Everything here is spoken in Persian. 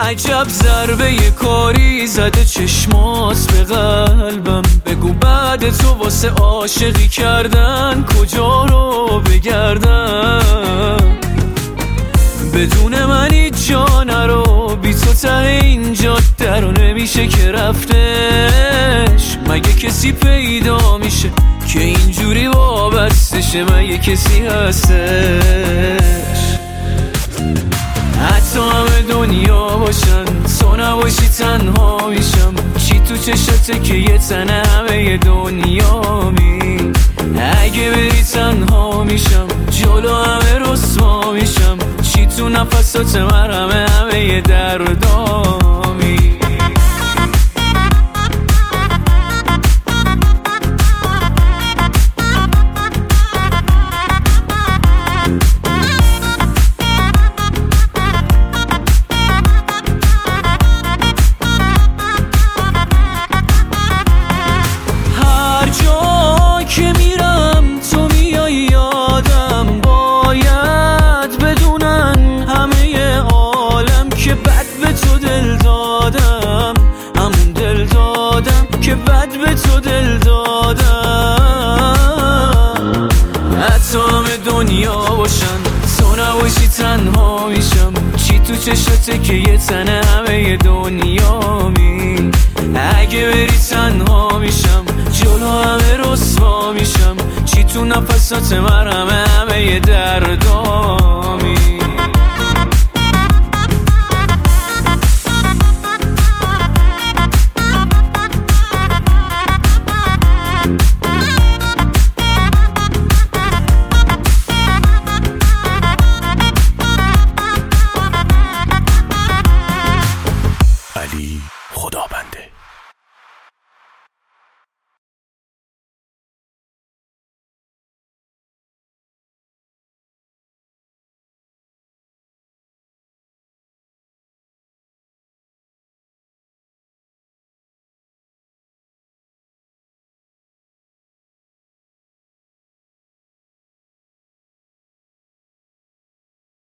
عجب ضربه یه کاری زده چشمات به قلبم. بگو بعد تو واسه عاشقی کردن کجا رو بگردم؟ بدون من هیچ جا نرو، بی تو ته این جاده رو نمیشه که رفتش. مگه کسی پیدا میشه که اینجوری وابستشه؟ مگه کسی هستش؟ حتی همه دنیا باشن تو نباشی تنها میشم. چی تو چشته که یه تنه همه دنیا می؟ اگه بری تنها میشم، جلو همه رسوا میشم. چی تو نفسات من همه دردامی؟ که بد به تو دل دادم. حتی همه دنیا باشن تو نباشی تنها میشم. چی تو چشته که یه تنه همه دنیا می؟ اگه بری تنها میشم، جلو همه رسوا میشم. چی تو نفسات من